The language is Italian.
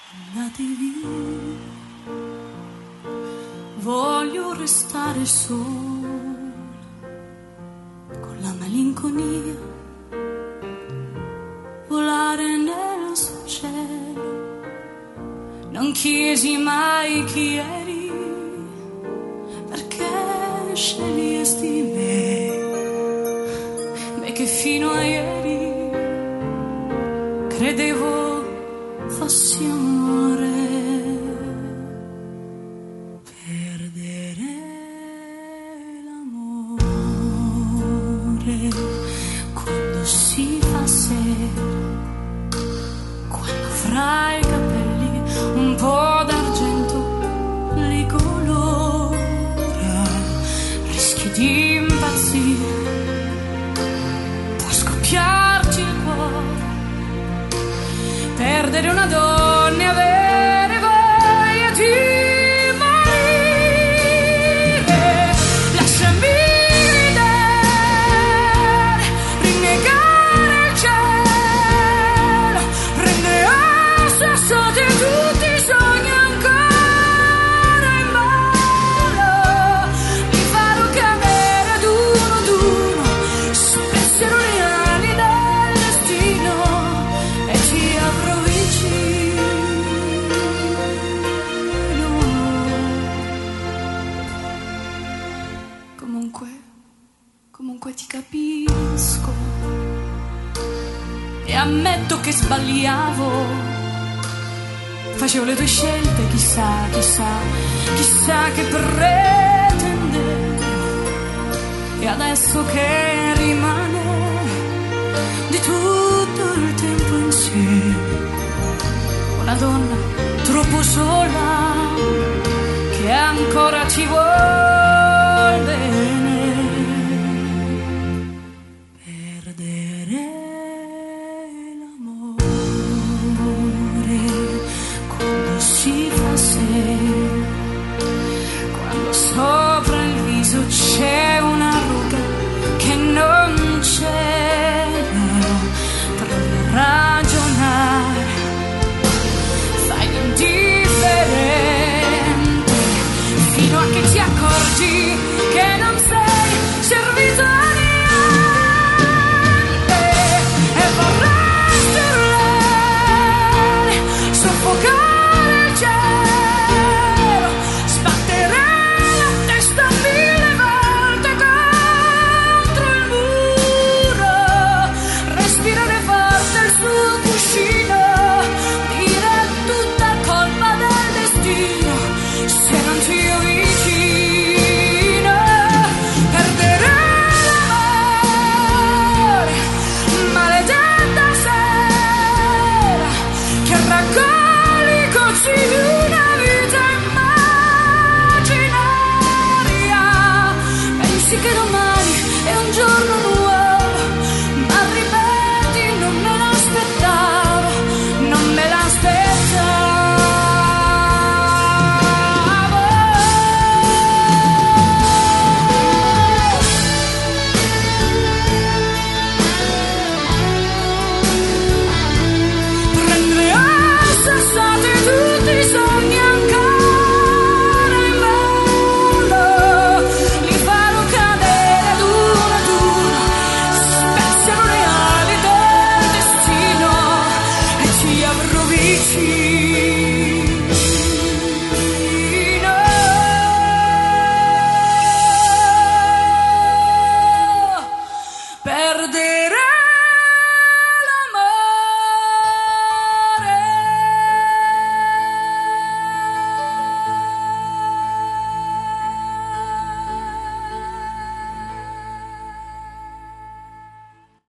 andate via, voglio restare solo con la malinconia, volare nel suo cielo. Non chiesi mai chi eri, perché scegliesti me che fino a ieri credevo fossi amore. Perdere l'amore quando si fa sera, quando fra i capelli un po' d'argento li colora, rischi di impazzire, può scoppiarti il cuore, perdere una donna e avere voglia di morire. Lasciami ridere, rinnegare il cielo, prendere a sassate tutti i sogni ancora in volo, li farò cadere ad uno, spessero le ali del destino e ti avrò vicino. Comunque ti capisco e ammetto che sbagliavo, facevo le tue scelte, chissà che pretendevo, e adesso che rimane di tutto il tempo insieme, una donna troppo sola che ancora ti vuol bene. Perdere l'amore quando si fa sera, quando sopra il viso c'è una ruga che non c'era, provi a ragionare, fai l'indifferente fino a che ti accorgi che non sei servito a niente e vorresti urlare, soffocare il cielo, sbattere la testa 1000 volte contro il muro, respirare forte il suo cuscino, dire tutta colpa del destino se non ti ho vicino. Perdere l'amore, maledetta sera che raccogli così